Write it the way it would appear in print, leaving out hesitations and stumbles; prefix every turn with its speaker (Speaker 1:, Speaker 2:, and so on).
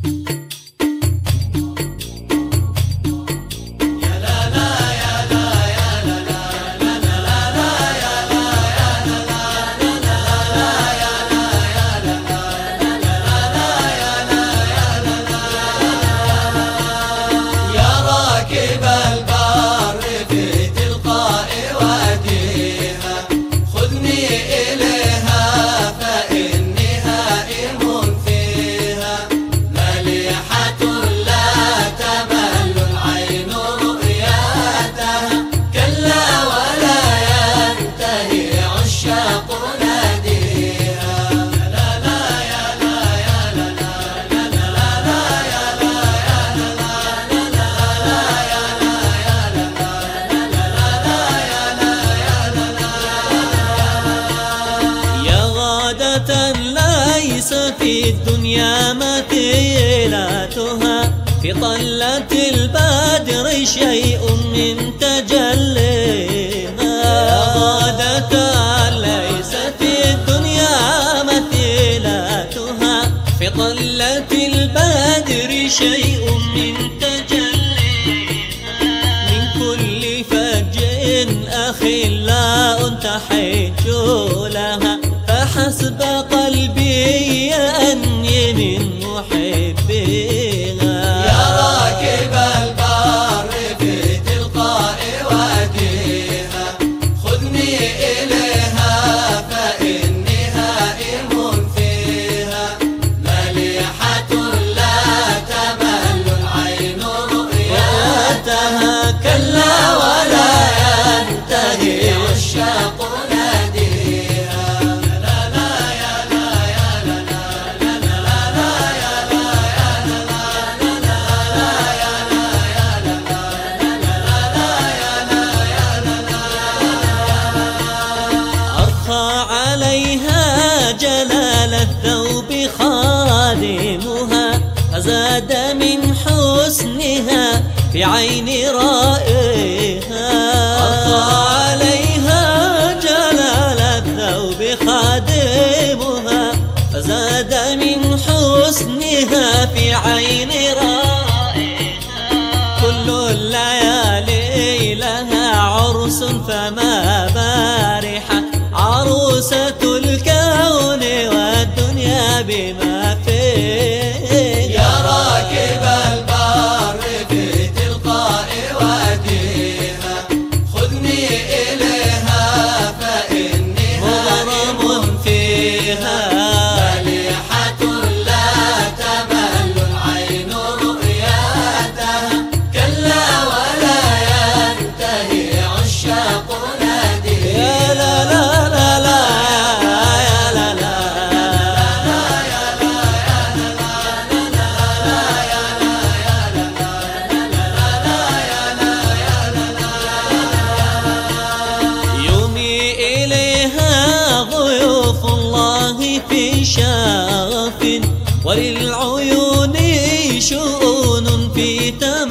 Speaker 1: ليس في الدنيا مثيلاتها، في طلة البدر شيء من تجليها. غادة ليس في الدنيا مثيلاتها، في طلة البدر شيء من تجليها. من كل فج أخلاء تحج لها، فحسب قلبي أني من محبيها.
Speaker 2: يا راكب البر في تلقاء واديها، خذني إليها فإني هائم فيها. مليحة لا تمل العين رؤيتها، كلا ولا ينتهي عشاق ناديها.
Speaker 1: عليها جلال الثوب خادمها، فزاد من حسنها في عين رائها. عليها جلال الثوب خادمها، فزاد من حسنها في عين رائها. كل الليالي لها عرس فما بارحة، عروسة الكون والدنيا بما فيه.
Speaker 2: يا راكب البر في تلقاء واديها، خذني إليها فإني
Speaker 1: مغرم فيها.
Speaker 2: مليحة لا تمل العين رؤيتها، كلا ولا ينتهي عشاق ناديها.
Speaker 1: يا لا لا لا لا في شغف، وللعيون شؤون في تمام.